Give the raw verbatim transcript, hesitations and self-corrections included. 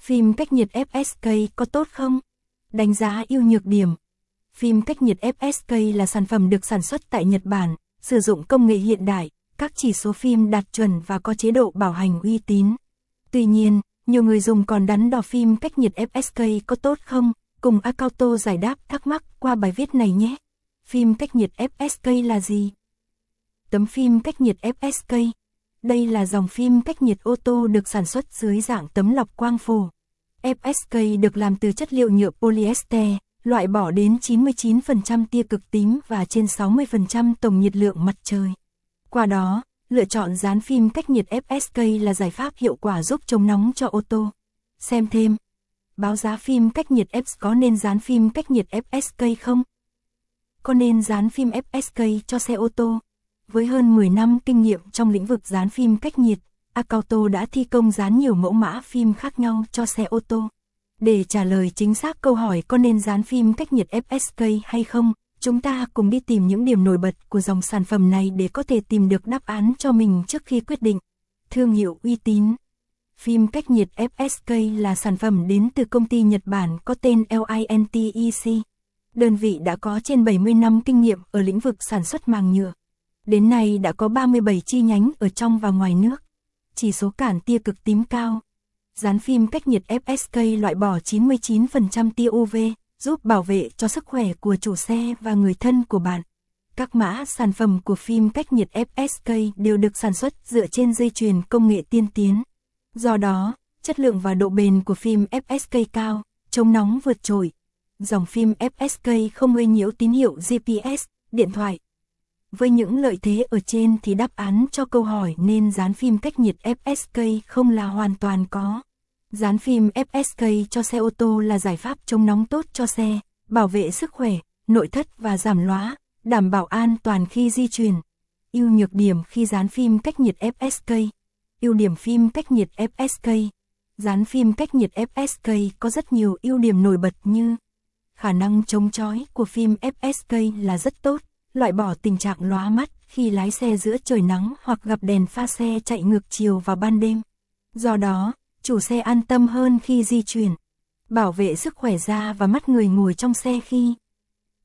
Phim cách nhiệt ép ét ca có tốt không? Đánh giá ưu nhược điểm. Phim cách nhiệt ép ét ca là sản phẩm được sản xuất tại Nhật Bản, sử dụng công nghệ hiện đại, các chỉ số phim đạt chuẩn và có chế độ bảo hành uy tín. Tuy nhiên, nhiều người dùng còn đắn đo phim cách nhiệt ép ét ca có tốt không? Cùng Acauto giải đáp thắc mắc qua bài viết này nhé. Phim cách nhiệt ép ét ca là gì? Tấm phim cách nhiệt ép ét ca. Đây là dòng phim cách nhiệt ô tô được sản xuất dưới dạng tấm lọc quang phổ. ép ét ca được làm từ chất liệu nhựa polyester, loại bỏ đến chín mươi chín phần trăm tia cực tím và trên sáu mươi phần trăm tổng nhiệt lượng mặt trời. Qua đó, lựa chọn dán phim cách nhiệt ép ét ca là giải pháp hiệu quả giúp chống nóng cho ô tô. Xem thêm. Báo giá phim cách nhiệt ép ét ca có nên dán phim cách nhiệt ép ét ca không? Có nên dán phim ép ét ca cho xe ô tô? Với hơn mười năm kinh nghiệm trong lĩnh vực dán phim cách nhiệt, Acauto đã thi công dán nhiều mẫu mã phim khác nhau cho xe ô tô. Để trả lời chính xác câu hỏi có nên dán phim cách nhiệt ép ét ca hay không, chúng ta cùng đi tìm những điểm nổi bật của dòng sản phẩm này để có thể tìm được đáp án cho mình trước khi quyết định. Thương hiệu uy tín. Phim cách nhiệt ép ét ca là sản phẩm đến từ công ty Nhật Bản có tên LINTEC. Đơn vị đã có trên bảy mươi năm kinh nghiệm ở lĩnh vực sản xuất màng nhựa. Đến nay đã có ba mươi bảy chi nhánh ở trong và ngoài nước. Chỉ số cản tia cực tím cao. Dán phim cách nhiệt ép ét ca loại bỏ chín mươi chín phần trăm tia u vê, giúp bảo vệ cho sức khỏe của chủ xe và người thân của bạn. Các mã sản phẩm của phim cách nhiệt ép ét ca đều được sản xuất dựa trên dây chuyền công nghệ tiên tiến. Do đó, chất lượng và độ bền của phim ép ét ca cao, chống nóng vượt trội. Dòng phim ép ét ca không gây nhiễu tín hiệu giê pê ét, điện thoại. Với những lợi thế ở trên thì đáp án cho câu hỏi nên dán phim cách nhiệt ép ét ca không là hoàn toàn có. Dán phim ép ét ca cho xe ô tô là giải pháp chống nóng tốt cho xe, bảo vệ sức khỏe, nội thất và giảm lóa, đảm bảo an toàn khi di chuyển. Ưu nhược điểm khi dán phim cách nhiệt ép ét ca. Ưu điểm phim cách nhiệt ép ét ca. Dán phim cách nhiệt ép ét ca có rất nhiều ưu điểm nổi bật như khả năng chống chói của phim ép ét ca là rất tốt, loại bỏ tình trạng lóa mắt khi lái xe giữa trời nắng hoặc gặp đèn pha xe chạy ngược chiều vào ban đêm. Do đó, chủ xe an tâm hơn khi di chuyển. Bảo vệ sức khỏe da và mắt người ngồi trong xe khi